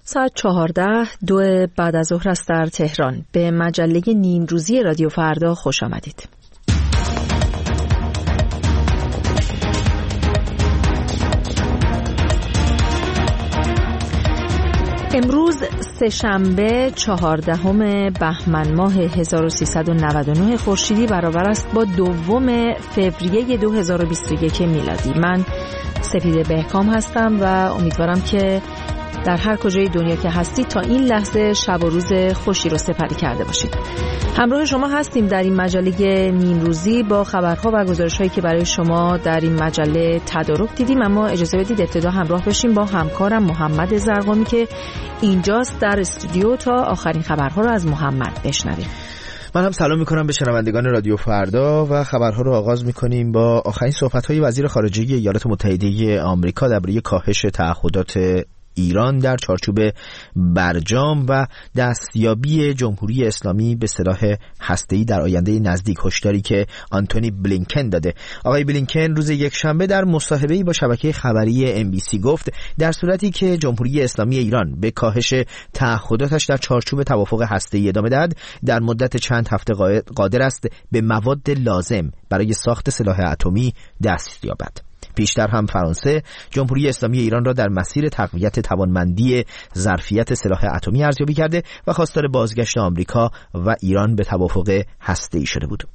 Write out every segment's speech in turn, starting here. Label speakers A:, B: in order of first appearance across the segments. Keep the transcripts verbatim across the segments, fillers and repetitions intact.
A: ساعت چهارده دو بعد از ظهر است در تهران. به مجله نیم روزی رادیو فردا خوش آمدید. امروز سه‌شنبه چهاردهم بهمن ماه هزار و سیصد و نود و نه خورشیدی برابر است با دوم فوریه دو هزار و بیست و یک میلادی. من سپیده بهکام هستم و امیدوارم که در هر کجای دنیا که هستید تا این لحظه شب و روز خوشی رو سپری کرده باشید. همراه شما هستیم در این مجله نیم روزی با خبرها و گزارش‌هایی که برای شما در این مجله تدارک دیدیم، اما اجازه بدید ابتدا همراه بشیم با همکارم محمد زرقامی که اینجاست در استودیو تا آخرین خبرها رو از محمد بشنویم.
B: من هم سلام میکنم به شنوندگان رادیو فردا و خبرها رو آغاز میکنیم با آخرین صحبت‌های وزیر خارجه ایالات متحده آمریکا درباره کاهش تعهدات ایران در چارچوب برجام و دستیابی جمهوری اسلامی به سلاح هسته‌ای در آینده نزدیک، هشداری که آنتونی بلینکن داده. آقای بلینکن روز یکشنبه در مصاحبه‌ای با شبکه خبری ام بی سی گفت در صورتی که جمهوری اسلامی ایران به کاهش تعهداتش در چارچوب توافق هسته‌ای ادامه دهد، در مدت چند هفته قادر است به مواد لازم برای ساخت سلاح اتمی دست یابد. پیشتر هم فرانسه جمهوری اسلامی ایران را در مسیر تقویت توانمندی ظرفیت سلاح اتمی ارزیابی کرده و خواستار بازگشت آمریکا و ایران به توافق هسته‌ای شده بود.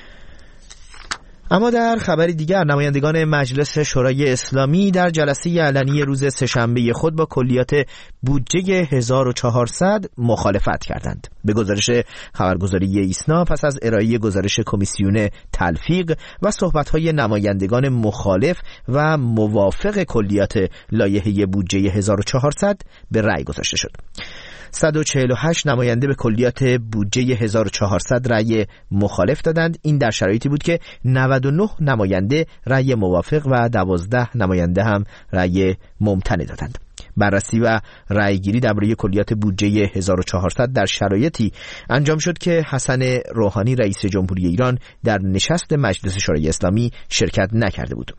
B: اما در خبری دیگر، نمایندگان مجلس شورای اسلامی در جلسه علنی روز سه‌شنبه خود با کلیات بودجه هزار و چهارصد مخالفت کردند. به گزارش خبرگزاری ایسنا، پس از ارائه گزارش کمیسیون تلفیق و صحبت‌های نمایندگان مخالف و موافق کلیات لایحه بودجه هزار و چهارصد به رأی گذاشته شد. صد و چهل و هشت نماینده به کلیات بودجه هزار و چهارصد رأی مخالف دادند. این در شرایطی بود که نود و نه نماینده رأی موافق و دوازده نماینده هم رأی ممتنع دادند. بررسی و رأیگیری درباره کلیات بودجه هزار و چهارصد در شرایطی انجام شد که حسن روحانی رئیس جمهوری ایران در نشست مجلس شورای اسلامی شرکت نکرده بود.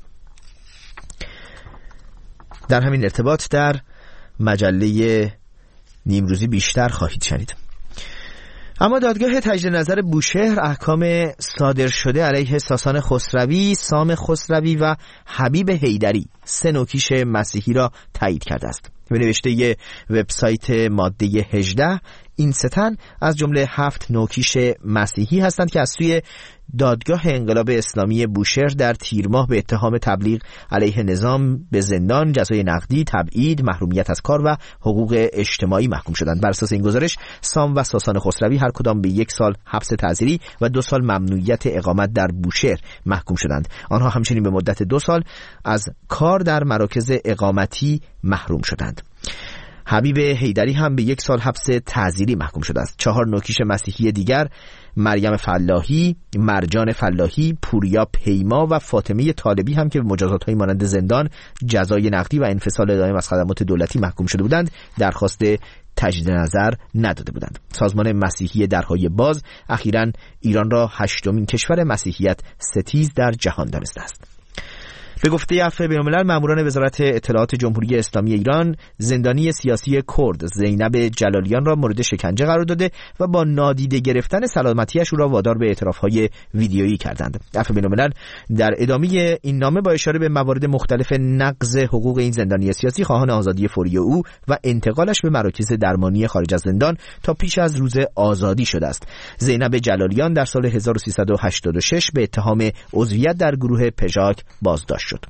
B: در همین ارتباط در مجله نیمروزی بیشتر خواهید شنید. اما دادگاه تجدید نظر بوشهر احکام صادر شده علیه ساسان خسروی، سام خسروی و حبیب حیدری، سه نوکیش مسیحی را تایید کرده است. به نوشته وبسایت ماده هجده، این سه تن از جمله هفت نوکیش مسیحی هستند که از سوی دادگاه انقلاب اسلامی بوشهر در تیر ماه به اتهام تبلیغ علیه نظام به زندان، جزای نقدی، تبعید، محرومیت از کار و حقوق اجتماعی محکوم شدند. بر اساس این گزارش، سام و ساسان خسروی هر کدام به یک سال حبس تعزیری و دو سال ممنوعیت اقامت در بوشهر محکوم شدند. آنها همچنین به مدت دو سال از کار در مراکز اقامتی محروم شدند. حبیب حیدری هم به یک سال حبس تعزیری محکوم شده است. چهار نوکیش مسیحی دیگر، مریم فلاحی، مرجان فلاحی، پوریا پیما و فاطمه طالبی هم که به مجازات‌های مانند زندان، جزای نقدی و انفصال دائم از خدمات دولتی محکوم شده بودند، درخواست تجدید نظر نداده بودند. سازمان مسیحی درهای باز اخیراً ایران را هشتمین کشور مسیحیت ستیز در جهان دانسته است. به گفته عفو بین‌الملل، ماموران وزارت اطلاعات جمهوری اسلامی ایران زندانی سیاسی کرد زینب جلالیان را مورد شکنجه قرار داده و با نادیده گرفتن سلامتیش او را وادار به اعتراف‌های ویدیویی کردند. عفو بین‌الملل در ادامه این نامه با اشاره به موارد مختلف نقض حقوق این زندانی سیاسی خواهان آزادی فوری او و انتقالش به مراکز درمانی خارج از زندان تا پیش از روز آزادی شده است. زینب جلالیان در سال هزار و سیصد و هشتاد و شش به اتهام عضویت در گروه پژاک بازداشت شد.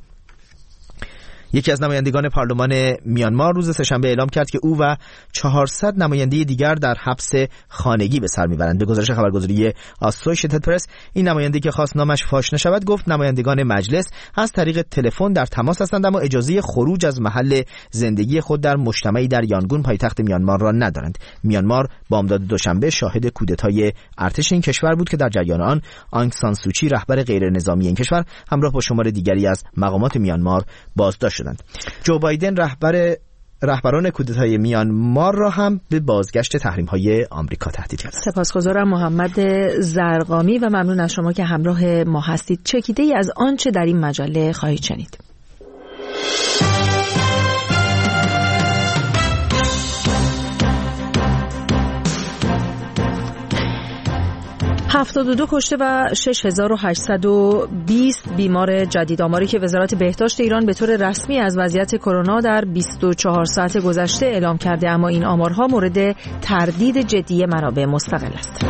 B: یکی از نمایندگان پارلمان میانمار روز سه‌شنبه اعلام کرد که او و چهارصد نماینده دیگر در حبس خانگی به سر میبرند. به گزارش خبرگزاری آسوشیتد پرس، این نماینده که خواست نامش فاش نشود گفت نمایندگان مجلس از طریق تلفن در تماس هستند اما اجازه خروج از محل زندگی خود در مجتمعی در یانگون پایتخت میانمار را ندارند. میانمار بامداد دوشنبه شاهد کودتای ارتش این کشور بود که در جریان آن آنگ سان سوچی رهبر غیر نظامی این کشور همراه با شمار دیگری از مقامات میانمار بازداشت شدند. جو بایدن رهبر رهبران کودتای میانمار را هم به بازگشت تحریم‌های آمریکا تهدید کرد.
A: سپاسگزارم محمد زرقامی و ممنون از شما که همراه ما هستید. چکیده‌ای از آنچه در این مجله خواهید شنید. هفتاد و دو کشته و شش هزار و هشتصد و بیست بیمار جدید، آماری که وزارت بهداشت ایران به طور رسمی از وضعیت کرونا در بیست و چهار ساعت گذشته اعلام کرده، اما این آمارها مورد تردید جدی منابع مستقل است.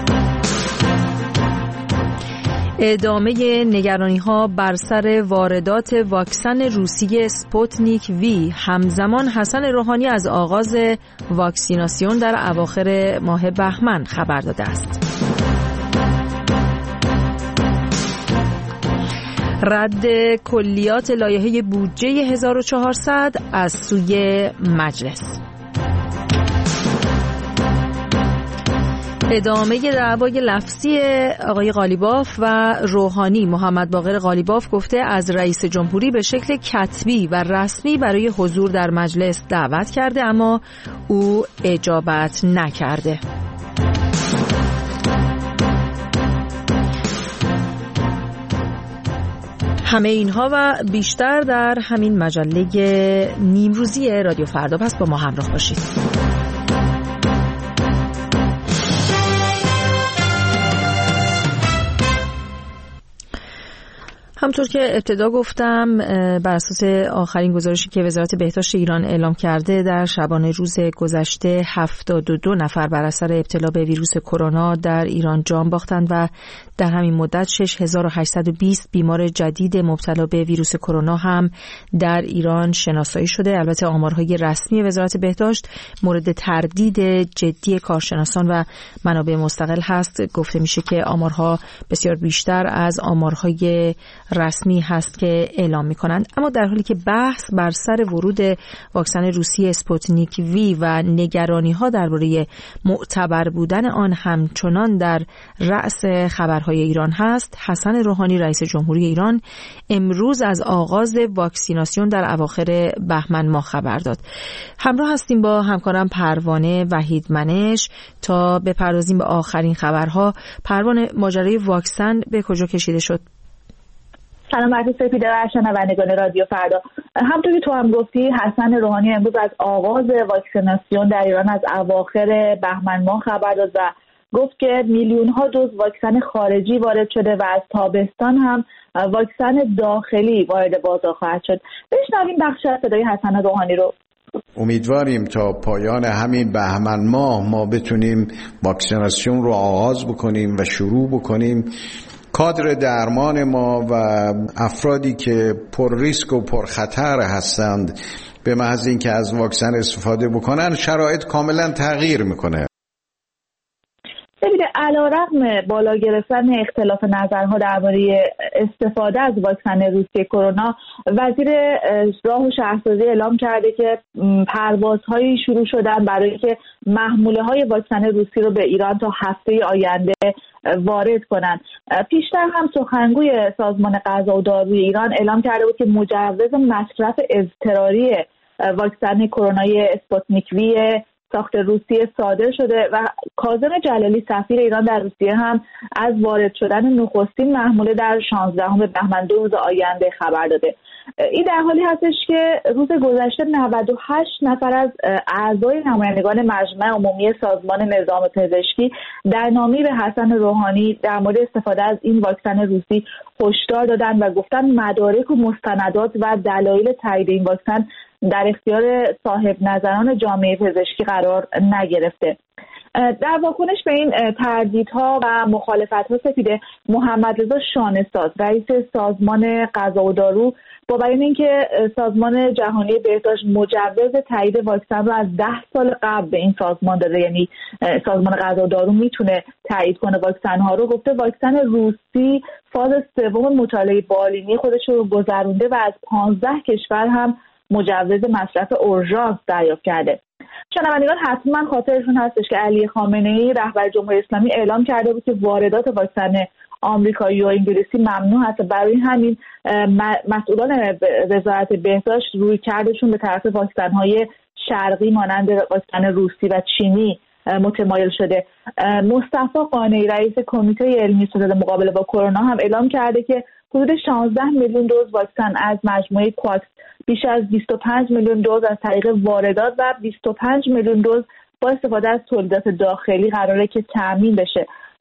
A: ادامه نگرانی‌ها بر سر واردات واکسن روسی اسپوتنیک وی، همزمان حسن روحانی از آغاز واکسیناسیون در اواخر ماه بهمن خبر داده است. رد کلیات لایحه بودجه هزار و چهارصد از سوی مجلس. ادامه دعوای لفظی آقای قالیباف و روحانی. محمد باقر قالیباف گفته از رئیس جمهوری به شکل کتبی و رسمی برای حضور در مجلس دعوت کرده، اما او اجابت نکرده. همه اینها و بیشتر در همین مجله نیمروزی رادیو فردا، پس با ما همراه باشید. همطور که ابتدا گفتم، بر اساس آخرین گزارشی که وزارت بهداشت ایران اعلام کرده، در شبانه روز گذشته هفتاد و دو نفر بر اثر ابتلا به ویروس کرونا در ایران جان باختند و در همین مدت شش هزار و هشتصد و بیست بیمار جدید مبتلا به ویروس کرونا هم در ایران شناسایی شده. البته آمارهای رسمی وزارت بهداشت مورد تردید جدی کارشناسان و منابع مستقل هست. گفته میشه که آمارها بسیار بیشتر از آمارهای رسمی هست که اعلام میکنند. اما در حالی که بحث بر سر ورود واکسن روسی اسپوتنیک وی و نگرانی ها درباره معتبر بودن آن همچنان در رأس خبرهای ایران هست، حسن روحانی رئیس جمهوری ایران امروز از آغاز واکسیناسیون در اواخر بهمن ماه خبر داد. همراه هستیم با همکارم پروانه وحیدمنش تا بپردازیم به آخرین خبرها. پروانه، ماجرای واکسن به کجا کشیده شد؟
C: سلام عزیز سپیده و شنوندگان رادیو فردا. همونطور که تو هم گفتی، حسن روحانی امروز از آغاز واکسیناسیون در ایران از اواخر بهمن ماه خبر داد و گفت که میلیون ها دوز واکسن خارجی وارد شده و از تابستان هم واکسن داخلی وارد بازار خواهد شد. بشنویم بخش از صدای حسن روحانی رو.
D: امیدواریم تا پایان همین بهمن ماه ما بتونیم واکسیناسیون رو آغاز بکنیم و شروع بکنیم. کادر درمان ما و افرادی که پر ریسک و پر خطر هستند به محض اینکه از واکسن استفاده بکنن، شرایط کاملا تغییر میکنه.
C: ببینید، علیرغم بالا گرفتن اختلاف نظرها درباره استفاده از واکسن روسی کرونا، وزیر راه و شهرسازی اعلام کرده که پروازهایی شروع شدن برای که محموله های واکسن روسی رو به ایران تا هفته آینده وارد کنند. پیشتر هم سخنگوی سازمان غذا و داروی ایران اعلام کرده بود که مجوز مصرف اضطراری واکسن کرونای اسپوتنیک وی ساخت روسیه صادر شده و کاظم جلالی سفیر ایران در روسیه هم از وارد شدن نخستین محموله در شانزدهم بهمن دو روز آینده خبر داده. این در حالی هستش که روز گذشته نود و هشت نفر از اعضای نمایندگان مجمع عمومی سازمان نظام پزشکی در نامه‌ای به حسن روحانی در مورد استفاده از این واکسن روسی هشدار دادند و گفتن مدارک و مستندات و دلایل تایید این واکسن در اختیار صاحب نظران جامعه پزشکی قرار نگرفته. در واکنش به این تردیدها و مخالفت‌ها سپیده، محمد رضا شانه‌ساز رئیس سازمان غذا و دارو با بیان اینکه سازمان جهانی بهداشت مجوز تایید واکسن رو از ده سال قبل به این سازمان داده، یعنی سازمان غذا و دارو میتونه تایید کنه واکسن ها رو، گفته واکسن روسی فاز سوم مطالعه بالینی خودش رو گذرونده و از پانزده کشور هم مجوز مصرف اورژانس دریافت کرده. شنوندگان حتما خاطرشون هستش که علی خامنه‌ای رهبر جمهوری اسلامی اعلام کرده بود که واردات واکسن آمریکایی و انگلیسی ممنوع هست. برای همین مسئولان وزارت بهداشت روی کردشون به طرف واکسن‌های شرقی مانند واکسن روسی و چینی متمایل شده. مصطفی قانعی رئیس کمیته علمی ستاد مقابله با کرونا هم اعلام کرده که حدود شانزده میلیون دوز واکسن از مجموعه کوواکس، بیش از بیست و پنج میلیون دوز از طریق واردات و بیست و پنج میلیون دوز با استفاده از تولیدات داخلی قراره که تامین بشه.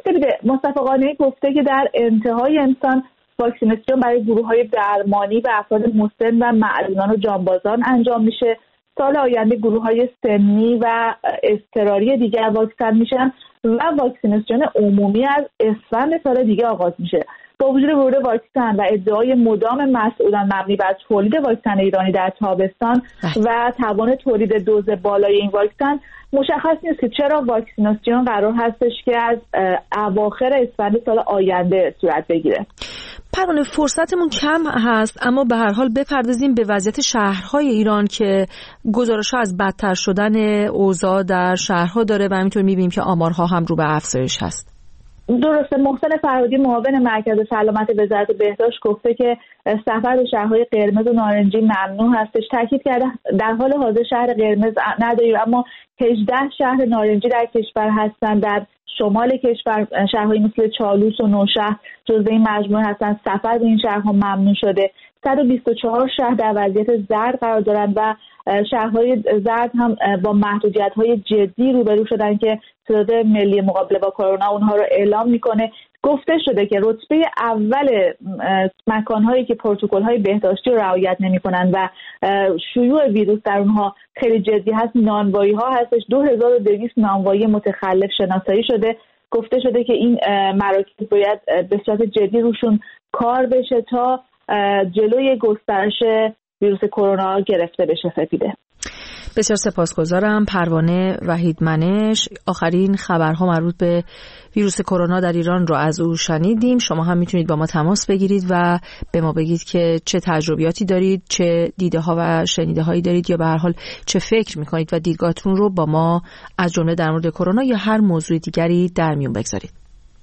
C: ببینید مصطفی قانعی گفته که در انتهای انسان واکسیناسیون برای گروه‌های درمانی و افراد مسن و معلولان و جانبازان انجام میشه. سال آینده گروه‌های سنی و اضطراری دیگر واکسن میشن و واکسیناسیون عمومی از اسفند سال دیگه آغاز میشه. با وجود ورود واکسن و ادعای مدام مسئولان مبنی بر تولید واکسن ایرانی در تابستان و توان تولید دوز بالای این واکسن، مشخص نیست که چرا واکسیناسیون قرار هستش که از اواخر اسفند سال آینده صورت بگیره.
A: پروانه فرصتمون کم هست، اما به هر حال بپردازیم به وضعیت شهرهای ایران که گزارش‌ها از بدتر شدن اوضاع در شهرها داره و همینطور می‌بینیم که آمارها هم رو به افزایش هست.
C: درسته. محسن فرهادی معاون مرکز سلامت وزارت بهداشت گفته که سفر به شهرهای قرمز و نارنجی ممنوع هستش. تاکید کرده در حال حاضر شهر قرمز نداریم، اما هجده شهر نارنجی در کشور هستند. در شمال کشور شهرهایی مثل چالوس و نوشهر جزو این مجموعه هستند. سفر به این شهرها ممنوع شده. صد و بیست و چهار شهر در وضعیت زرد قرار دارند و شهرهای زرد هم با محدودیت‌های جدی روبرو شدن که ستاد ملی مقابله با کرونا اونها رو اعلام میکنه. گفته شده که رتبه اول مکان‌هایی که پروتکل‌های بهداشتی رو رعایت نمی‌کنن و شیوع ویروس در اونها خیلی جدی هست، نانوایی‌ها هستش. دو هزار و دویست نانوایی متخلف شناسایی شده. گفته شده که این مراکز باید به صورت جدی روشون کار بشه تا جلوی گسترش ویروس کرونا گرفته بشه. سپیده،
A: بسیار سپاسگزارم. پروانه وحیدمنش، آخرین خبرها مربوط به ویروس کرونا در ایران رو از او شنیدیم. شما هم میتونید با ما تماس بگیرید و به ما بگید که چه تجربیاتی دارید، چه دیده ها و شنیده هایی دارید، یا به هر حال چه فکر میکنید و دیدگاهتون رو با ما از جمله در مورد کرونا یا هر موضوع دیگری در میون بگذارید.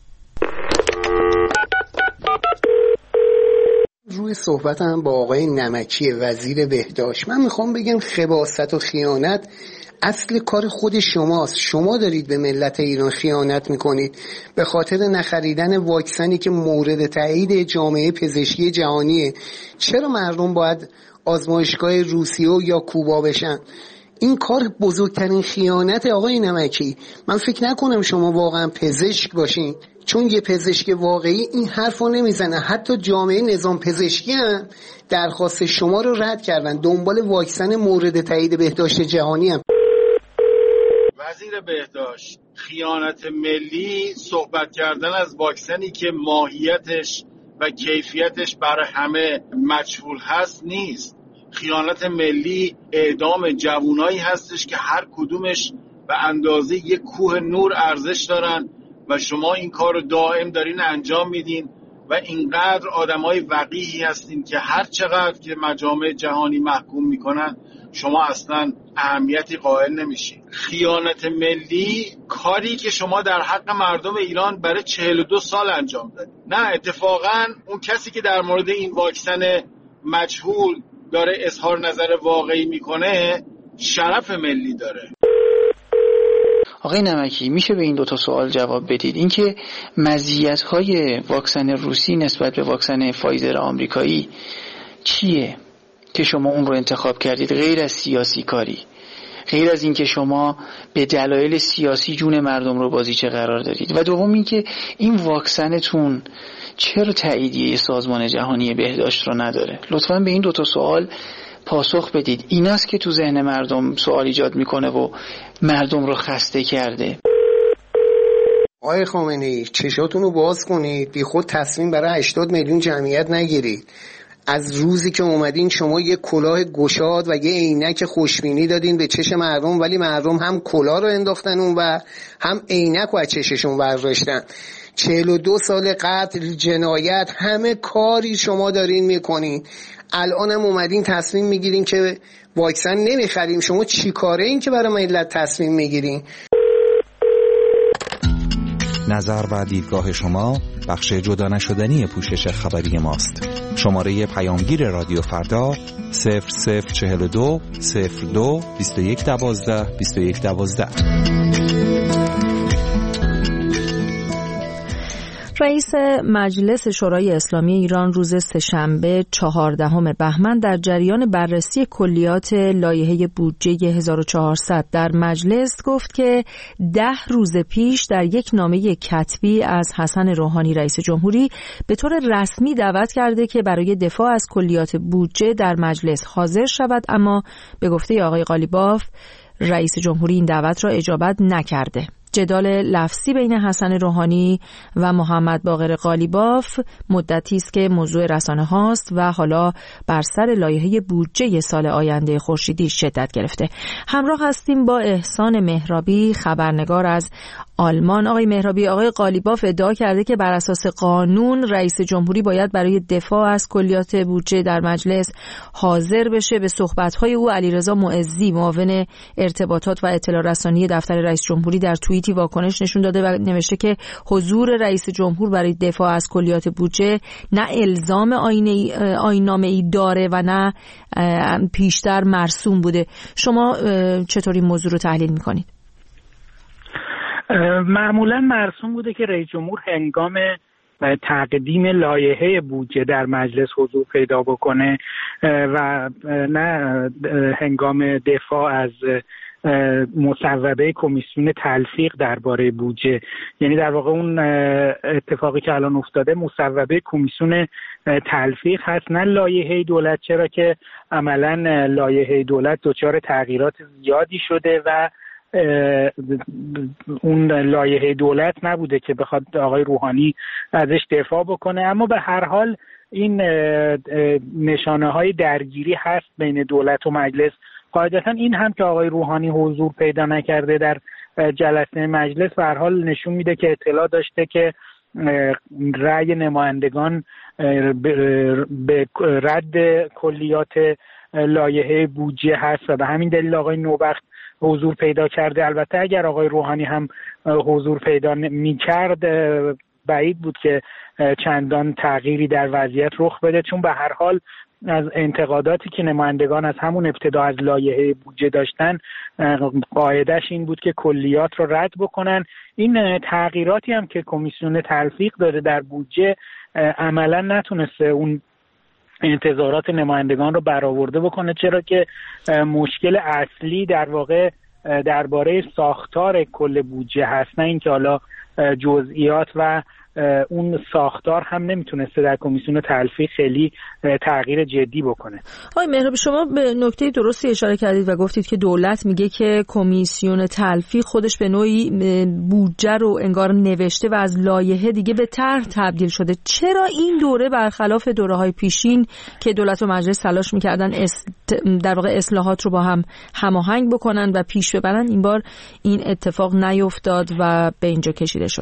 E: روی صحبتم با آقای نمکی وزیر بهداشت، من میخوام بگم خباثت و خیانت اصل کار خود شماست. شما دارید به ملت ایران خیانت میکنید به خاطر نخریدن واکسنی که مورد تایید جامعه پزشکی جهانیه. چرا مردم باید آزمایشگاه روسیه یا کوبا بشن؟ این کار بزرگترین خیانت آقای نمکی. من فکر نکنم شما واقعا پزشک باشین، چون یه پزشک واقعی این حرفو نمیزنه. حتی جامعه نظام پزشکی هم درخواست شما رو رد کردن، دنبال واکسن مورد تایید بهداشت جهانی هم.
F: وزیر بهداشت، خیانت ملی صحبت کردن از واکسنی که ماهیتش و کیفیتش برای همه مجهول هست نیست. خیانت ملی اعدام جوانایی هستش که هر کدومش به اندازه یک کوه نور ارزش دارن و شما این کار رو دائم دارین انجام میدین و اینقدر آدمای وقیحی هستین که هر چقدر که مجامع جهانی محکوم میکنن شما اصلا اهمیتی قائل نمیشین. خیانت ملی کاری که شما در حق مردم ایران برای چهل و دو سال انجام دادید. نه، اتفاقا اون کسی که در مورد این واکسن مجهول داره اظهار نظر واقعی میکنه شرف ملی داره.
G: آقای نمکی، میشه به این دو تا سوال جواب بدید؟ اینکه مزیت‌های واکسن روسی نسبت به واکسن فایزر آمریکایی چیه که شما اون رو انتخاب کردید غیر از سیاسی کاری، غیر از اینکه شما به دلایل سیاسی جون مردم رو بازیچه قرار دادید؟ و دوم اینکه این واکسنتون چرا تاییدیه سازمان جهانی بهداشت رو نداره؟ لطفاً به این دو تا سوال پاسخ بدید. این است که تو ذهن مردم سوال ایجاد میکنه و مردم رو خسته کرده.
E: آقای خامنه‌ای، چشاتون رو باز کنید، بی خود تصمیم برای هشتاد میلیون جمعیت نگیرید. از روزی که اومدین شما یه کلاه گشاد و یه عینک خوشبینی دادین به چش مردم، ولی مردم هم کلاه رو انداختن اون و هم عینک رو از چششون برداشتن. چهل و دو سال قتل، جنایت، همه کاری شما دارین میکنین. الان هم اومدین تصمیم میگیرین که واکسن نمیخریم. شما چی کاره این که برای ملت تصمیم میگیرین؟
H: نظر و دیدگاه شما بخش جدا نشدنی پوشش خبری ماست. شماره پیامگیر رادیو فردا صفر صفر چهل و دو صفر دو بیست و یک دوازده بیست و یک دوازده.
A: رئیس مجلس شورای اسلامی ایران روز سه‌شنبه چهاردهم بهمن در جریان بررسی کلیات لایحه بودجه هزار و چهارصد در مجلس گفت که ده روز پیش در یک نامه کتبی از حسن روحانی رئیس جمهوری به طور رسمی دعوت کرده که برای دفاع از کلیات بودجه در مجلس حاضر شود، اما به گفته آقای قالیباف رئیس جمهوری این دعوت را اجابت نکرده. جدال لفظی بین حسن روحانی و محمد باقر قالیباف مدتی است که موضوع رسانه هاست و حالا بر سر لایحه بودجه سال آینده خورشیدی شدت گرفته. همراه هستیم با احسان مهرابی، خبرنگار از آلمان. آقای مهرابی، آقای قالیباف ادعا کرده که بر اساس قانون رئیس جمهوری باید برای دفاع از کلیات بودجه در مجلس حاضر بشه. به صحبت‌های او علیرضا معزی، معاون ارتباطات و اطلاع رسانی دفتر رئیس جمهوری، در توییتی واکنش نشون داده و نوشته که حضور رئیس جمهور برای دفاع از کلیات بودجه نه الزام آیین‌نامه‌ای داره و نه پیشتر مرسوم بوده. شما چطور این موضوع رو تحلیل می‌کنید؟
I: معمولا مرسوم بوده که رئیس جمهور هنگام تقدیم لایحه بودجه در مجلس حضور پیدا بکنه و نه هنگام دفاع از مصوبه کمیسیون تلفیق درباره بودجه. یعنی در واقع اون اتفاقی که الان افتاده مصوبه کمیسیون تلفیق هست، نه لایحه دولت، چرا که عملا لایحه دولت دچار تغییرات زیادی شده و اون لایحه دولت نبوده که بخواد آقای روحانی ازش دفاع بکنه. اما به هر حال این نشانه های درگیری هست بین دولت و مجلس. قاعدتا این هم که آقای روحانی حضور پیدا نکرده در جلسه مجلس به هر حال نشون میده که اطلاع داشته که رأی نمایندگان به رد کلیات لایحه بودجه هست و به همین دلیل آقای نوبخت حضور پیدا کرده. البته اگر آقای روحانی هم حضور پیدا می‌کرد بعید بود که چندان تغییری در وضعیت رخ بده، چون به هر حال از انتقاداتی که نمایندگان از همون ابتدا از لایحه بودجه داشتن قاعدش این بود که کلیات رو رد بکنن. این تغییراتی هم که کمیسیون تلفیق داده در بودجه عملا نتونسته اون انتظارات نمایندگان رو برآورده بکنه، چرا که مشکل اصلی در واقع درباره ساختار کل بودجه هست، نه اینکه حالا جزئیات و اون ساختار هم نمیتونسته در کمیسیون تلفیق خیلی تغییر جدی بکنه.
A: آقای مهرابی، شما به نکته درستی اشاره کردید و گفتید که دولت میگه که کمیسیون تلفیق خودش به نوعی بودجه رو انگار نوشته و از لایحه دیگه به طرح تبدیل شده. چرا این دوره برخلاف دوره‌های پیشین که دولت و مجلس تلاش میکردن در واقع اصلاحات رو با هم هماهنگ بکنن و پیش ببرن، این بار این اتفاق نیفتاد و به اینجا کشیده شد؟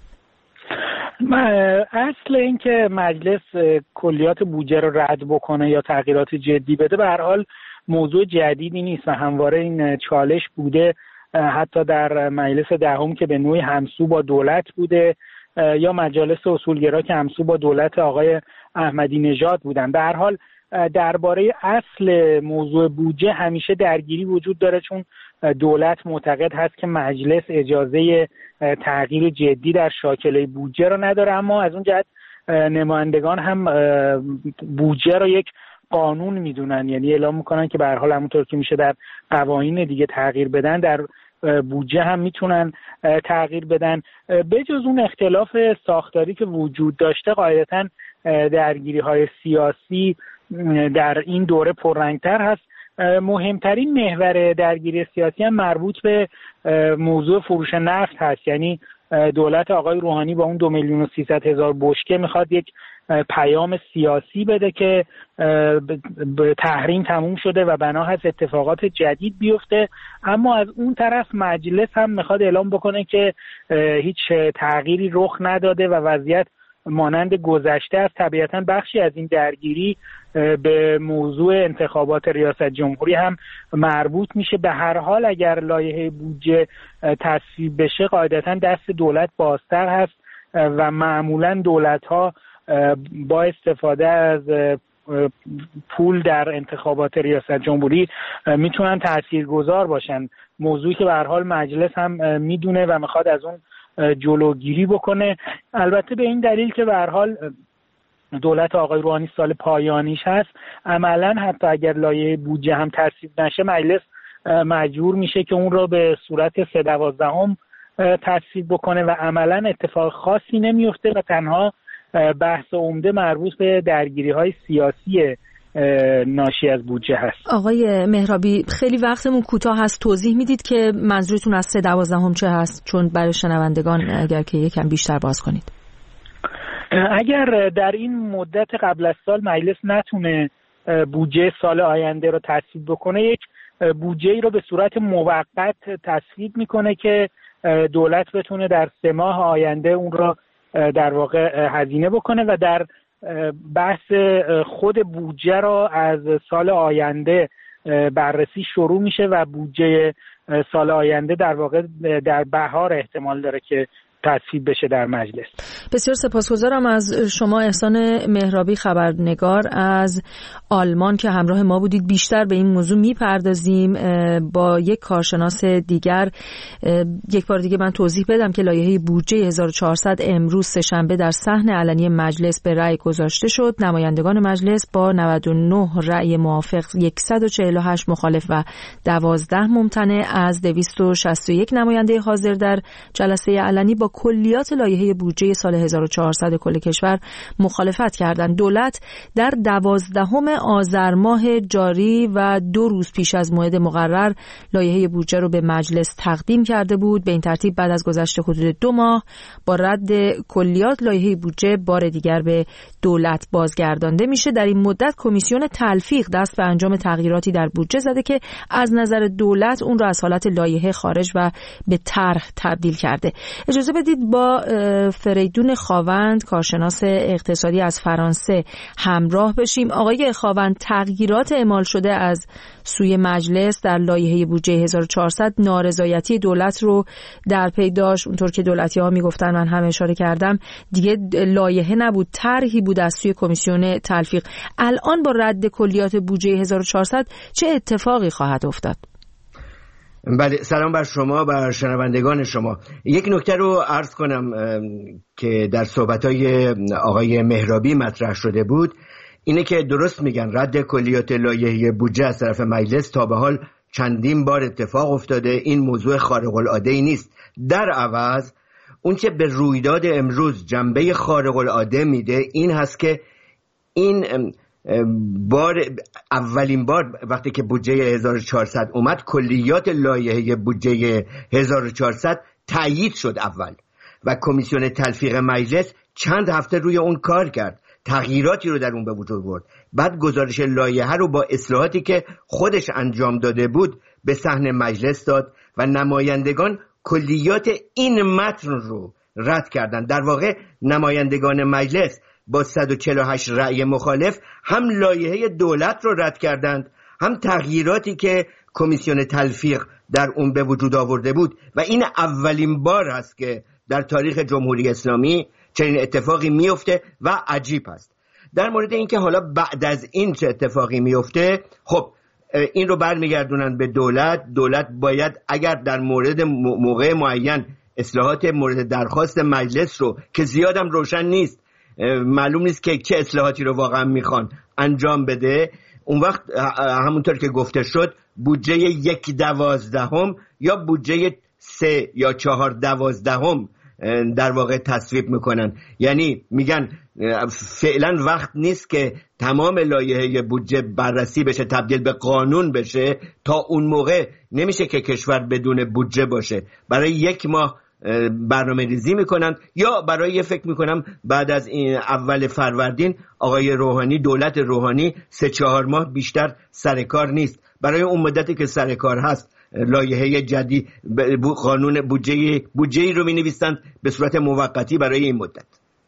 I: اصل این که مجلس کلیات بودجه رو رد بکنه یا تغییرات جدی بده به هر حال موضوع جدیدی نیست و همواره این چالش بوده، حتی در مجلس دهم که به نوعی همسو با دولت بوده یا مجالس اصولگرا که همسو با دولت آقای احمدی نژاد بودن. به هر حال درباره اصل موضوع بودجه همیشه درگیری وجود داره، چون دولت معتقد هست که مجلس اجازه تغییر جدی در شاکله بودجه رو نداره، اما از اون جهت نمایندگان هم بودجه رو یک قانون میدونن، یعنی اعلام میکنن که به هر حال همونطور که میشه در قوانین دیگه تغییر بدن در بودجه هم میتونن تغییر بدن. بجز اون اختلاف ساختاری که وجود داشته، قاعدتاً درگیری های سیاسی در این دوره پررنگتر هست. مهمترین محور درگیری سیاسی هم مربوط به موضوع فروش نفت هست، یعنی دولت آقای روحانی با اون دو میلیون و سیصد هزار بشکه میخواد یک پیام سیاسی بده که تحریم تموم شده و بنا هست اتفاقات جدید بیفته، اما از اون طرف مجلس هم میخواد اعلام بکنه که هیچ تغییری رخ نداده و وضعیت مانند گذشته است. طبیعتاً بخشی از این درگیری به موضوع انتخابات ریاست جمهوری هم مربوط میشه. به هر حال اگر لایحه بودجه تصویب بشه قاعدتاً دست دولت بازتر هست و معمولاً دولت‌ها با استفاده از پول در انتخابات ریاست جمهوری میتونن تاثیرگذار باشن، موضوعی که به هر حال مجلس هم میدونه و میخواد از اون جلوگیری بکنه. البته به این دلیل که به هر حال دولت آقای روحانی سال پایانیش هست، عملا حتی اگر لایحه بودجه هم تصویب نشه مجلس مجبور میشه که اون رو به صورت سه دوازدهم تصویب بکنه و عملا اتفاق خاصی نمیفته و تنها بحث عمده مربوط به درگیری‌های سیاسی ناشی از بودجه هست.
A: آقای مهرابی، خیلی وقتمون کوتاه هست، توضیح میدید که منظورتون از سه دوازدهم چه هست؟ چون برای شنوندگان اگر که یکم بیشتر باز کنید.
I: اگر در این مدت قبل از سال مجلس نتونه بودجه سال آینده رو تصویب بکنه، یک بودجه‌ای رو به صورت موقت تصویب میکنه که دولت بتونه در سه ماه آینده اون رو در واقع هزینه بکنه و در بحث خود بودجه رو از سال آینده بررسی شروع میشه و بودجه سال آینده در واقع در بهار احتمال داره که تصویب بشه در مجلس.
A: بسیار سپاسگزارم از شما احسان مهرابی، خبرنگار از آلمان که همراه ما بودید. بیشتر به این موضوع میپردازیم با یک کارشناس دیگر. یک بار دیگه من توضیح بدم که لایحه بودجه هزار و چهارصد امروز سه‌شنبه در صحن علنی مجلس به رأی گذاشته شد. نمایندگان مجلس با نود و نه رأی موافق، صد و چهل و هشت مخالف و دوازده ممتنع از دویست و شصت و یک نماینده حاضر در جلسه علنی با کلیات لایحه بودجه سال هزار و چهارصد کل کشور مخالفت کردند. دولت در دوازدهم آذر ماه جاری و دو روز پیش از موعد مقرر لایحه بودجه رو به مجلس تقدیم کرده بود. به این ترتیب بعد از گذشت حدود دو ماه با رد کلیات لایحه بودجه بار دیگر به دولت بازگردانده میشه. در این مدت کمیسیون تلفیق دست به انجام تغییراتی در بودجه زده که از نظر دولت اون رو از حالت لایحه خارج و به طرح تبدیل کرده. اجازه بدید با فریدون خاوند، کارشناس اقتصادی از فرانسه همراه بشیم. آقای خاوند، تغییرات اعمال شده از سوی مجلس در لایحه بودجه هزار و چهارصد نارضایتی دولت رو در پی داشت. اونطور که دولتی‌ها میگفتن، من هم اشاره کردم، دیگه لایحه نبود، طرحی بود از سوی کمیسیون تلفیق. الان با رد کلیات بودجه هزار و چهارصد چه اتفاقی خواهد افتاد؟
J: بله، سلام بر شما، بر شنوندگان شما. یک نکته رو عرض کنم که در صحبت‌های آقای مهرابی مطرح شده بود، اینه که درست میگن رد کلیات لایحه بودجه از طرف مجلس تا به حال چندین بار اتفاق افتاده. این موضوع خارق العاده‌ای نیست. در عوض اون که به رویداد امروز جنبه خارق العاده میده این هست که این بار اولین بار وقتی که بودجه هزار و چهارصد اومد، کلیات لایحه بودجه هزار و چهارصد تایید شد اول و کمیسیون تلفیق مجلس چند هفته روی اون کار کرد، تغییراتی رو در اون به وجود برد. بعد گزارش لایحه رو با اصلاحاتی که خودش انجام داده بود به صحن مجلس داد و نمایندگان کلیات این متن رو رد کردن. در واقع نمایندگان مجلس با صد و چهل و هشت رأی مخالف هم لایحه دولت رو رد کردند، هم تغییراتی که کمیسیون تلفیق در اون به وجود آورده بود و این اولین بار است که در تاریخ جمهوری اسلامی چنین اتفاقی میفته و عجیب است. در مورد اینکه حالا بعد از این چه اتفاقی میفته، خب این رو برمیگردونن به دولت. دولت باید اگر در مورد موقع معین اصلاحات مورد درخواست مجلس رو که زیادم روشن نیست، معلوم نیست که چه اصلاحاتی رو واقعا میخوان انجام بده، اون وقت همونطور که گفته شد بودجه یک دوازدهم یا بودجه سه یا چهار دوازدهم در واقع تصویب میکنن. یعنی میگن فعلا وقت نیست که تمام لایحه بودجه بررسی بشه، تبدیل به قانون بشه. تا اون موقع نمیشه که کشور بدون بودجه باشه. برای یک ماه برنامه ریزی میکنن یا برای فکر میکنم بعد از این اول فروردین آقای روحانی، دولت روحانی سه چهار ماه بیشتر سر کار نیست. برای اون مدتی که سر کار هست لایحه جدید قانون بودجه بودجه‌ای رو می‌نویسن به صورت موقتی برای این مدت.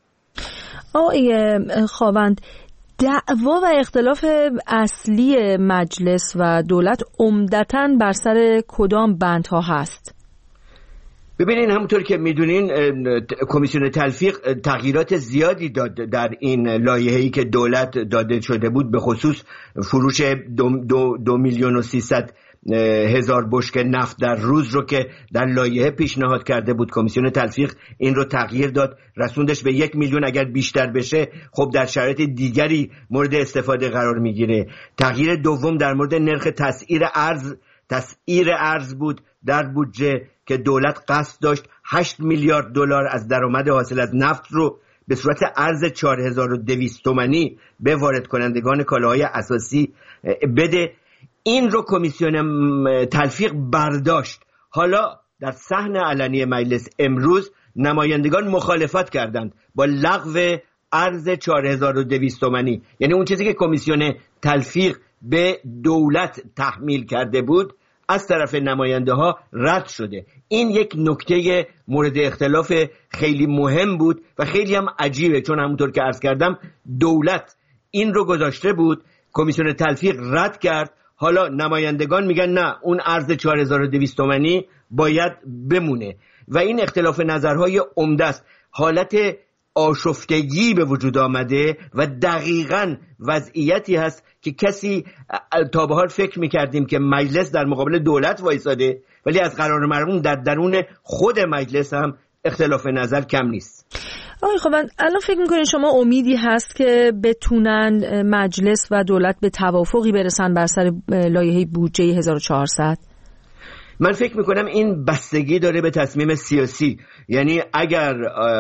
A: آقای خاوند، دعوا و اختلاف اصلی مجلس و دولت عمدتاً بر سر کدام بندها هست؟
J: ببینین، همونطور که میدونین کمیسیون تلفیق تغییرات زیادی داد در این لایحه‌ای که دولت داده شده بود، به خصوص فروش دو, دو, دو میلیون و سیصد هزار بشکه نفت در روز رو که در لایحه پیشنهاد کرده بود کمیسیون تلفیق این رو تغییر داد، رسوندش به یک میلیون. اگر بیشتر بشه خب در شرایط دیگری مورد استفاده قرار میگیره. تغییر دوم در مورد نرخ تسعیر ارز تسعیر ارز بود در بودجه که دولت قصد داشت هشت میلیارد دلار از درآمد حاصل از نفت رو به صورت ارز چهار هزار و دویست تومانی به وارد کنندگان کالاهای اساسی بده. این رو کمیسیون تلفیق برداشت. حالا در صحن علنی مجلس امروز نمایندگان مخالفت کردند با لغو ارز چهار هزار و دویست تومانی، یعنی اون چیزی که کمیسیون تلفیق به دولت تحمیل کرده بود از طرف نماینده ها رد شده. این یک نکته مورد اختلاف خیلی مهم بود و خیلی هم عجیبه، چون همونطور که عرض کردم دولت این رو گذاشته بود، کمیسیون تلفیق رد کرد، حالا نمایندگان میگن نه اون ارز چهار هزار و دویست تومانی باید بمونه و این اختلاف نظرهای عمده است. حالت آشفتگی به وجود آمده و دقیقاً وضعیتی هست که کسی تا به حال فکر میکردیم که مجلس در مقابل دولت وایساده، ولی از قرار مرمون در درون خود مجلس هم اختلاف نظر کم نیست.
A: آقای خب الان فکر میکنین شما امیدی هست که بتونن مجلس و دولت به توافقی برسن بر سر لایحه بودجه هزار و چهارصد؟
J: من فکر میکنم این بستگی داره به تصمیم سیاسی. یعنی اگر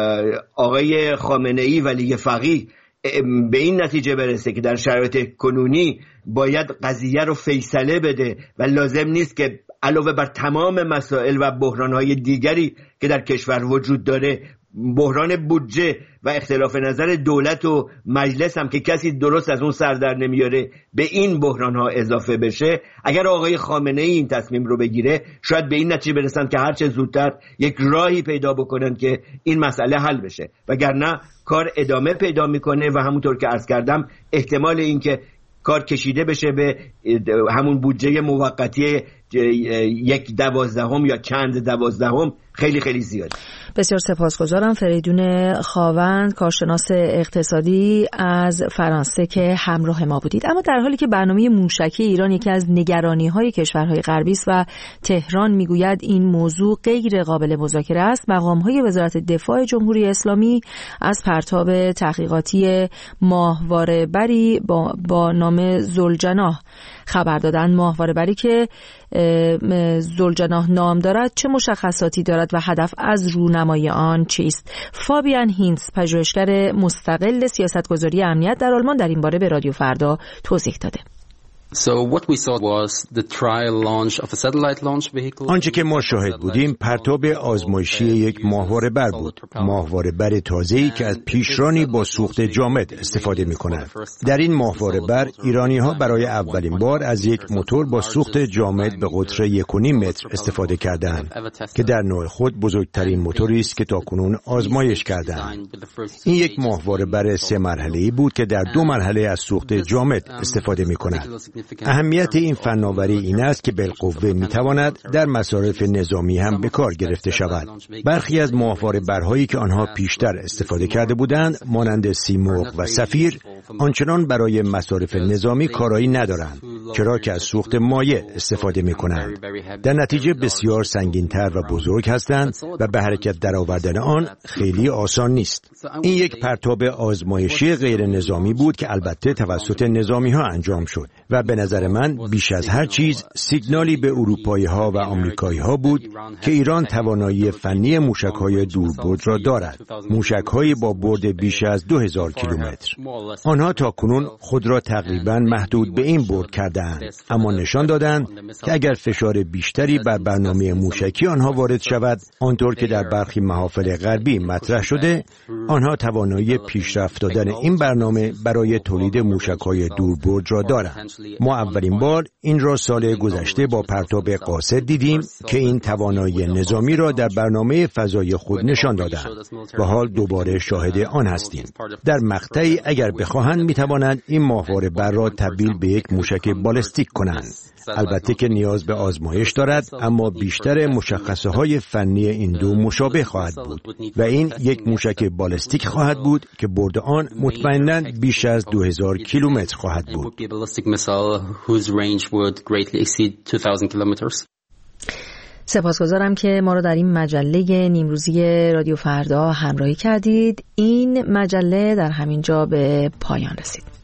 J: آقای خامنه‌ای ولی فقیه به این نتیجه برسه که در شرایط کنونی باید قضیه رو فیصله بده و لازم نیست که علاوه بر تمام مسائل و بحران‌های دیگری که در کشور وجود داره، بحران بودجه و اختلاف نظر دولت و مجلس هم که کسی درست از اون سر در نمیاره، به این بحران ها اضافه بشه، اگر آقای خامنه ای این تصمیم رو بگیره شاید به این نتیجه برسن که هر چه زودتر یک راهی پیدا بکنن که این مسئله حل بشه، وگرنه کار ادامه پیدا میکنه و همونطور که عرض کردم احتمال این که کار کشیده بشه به همون بودجه موقتی یک دوازدهم یا چند دوازدهم خیلی خیلی زیاده.
A: بسیار سپاسگزارم. فریدون خاوند، کارشناس اقتصادی از فرانسه که همراه ما بودید. اما در حالی که برنامه موشکی ایران یکی از نگرانی‌های کشورهای غربی است و تهران میگوید این موضوع غیر قابل مذاکره است، مقام‌های وزارت دفاع جمهوری اسلامی از پرتاب تحقیقاتی ماهواره بری با, با نام ذوالجناح خبر دادند. ماهواره بری که ذوالجناح نام دارد چه مشخصاتی دارد و هدف از رونمایی آن چیست؟ فابیان هینس، پژوهشگر مستقل سیاستگذاری امنیت در آلمان، در این باره به رادیو فردا توضیح داده.
K: So what we saw was the trial launch of a satellite launch vehicle.
L: آنچه که ما شاهد بودیم پرتاب آزمایشی یک ماهواره بر بود. ماهواره بر تازه‌ای که از پیشرانی با سوخت جامد استفاده می‌کنند. در این ماهواره بر ایرانی‌ها برای اولین بار از یک موتور با سوخت جامد به قطر یک و نیم متر استفاده کردند که در نوع خود بزرگترین موتوری است که تاکنون آزمایش کردند. این یک ماهواره بر سه مرحله‌ای بود که در دو مرحله از سوخت جامد استفاده می‌کند. اهمیت این فناوری این است که بالقوه میتواند در مصارف نظامی هم به کار گرفته شود. برخی از ماهواره برهایی که آنها پیشتر استفاده کرده بودند مانند سیمرغ و سفیر آنچنان برای مصارف نظامی کارایی ندارند، چرا که از سوخت مایع استفاده میکنند. در نتیجه بسیار سنگین‌تر و بزرگ هستند و به حرکت درآوردن آن خیلی آسان نیست. این یک پرتاب آزمایشی غیر نظامی بود که البته توسط نظامی ها انجام شد و به نظر من بیش از هر چیز سیگنالی به اروپایی ها و آمریکایی ها بود که ایران توانایی فنی موشک های دوربرد را دارد. موشک های با برد بیش از دو هزار کیلومتر. آنها تاکنون خود را تقریبا محدود به این برد کردند، اما نشان دادند که اگر فشار بیشتری بر برنامه موشکی آنها وارد شود، آنطور که در برخی محافل غربی مطرح شده، آنها توانایی پیشرفت دادن این برنامه برای تولید موشک های دوربرد را دارند. ما اولین بار این را سال گذشته با پرتاب قاصد دیدیم که این توانایی نظامی را در برنامه فضای خود نشان دادند و حال دوباره شاهد آن هستیم. در مقطعی اگر بخواهند میتوانند این ماهواره بر را تبدیل به یک موشک بالستیک کنند. البته که نیاز به آزمایش دارد، اما بیشتر مشخصه های فنی این دو مشابه خواهد بود و این یک موشک بالستیک خواهد بود که برد آن مطمئناً بیش از دو هزار کیلومتر خواهد بود.
A: سپاسگزارم که ما رو در این مجله نیمروزی رادیو فردا همراهی کردید. این مجله در همین جا به پایان رسید.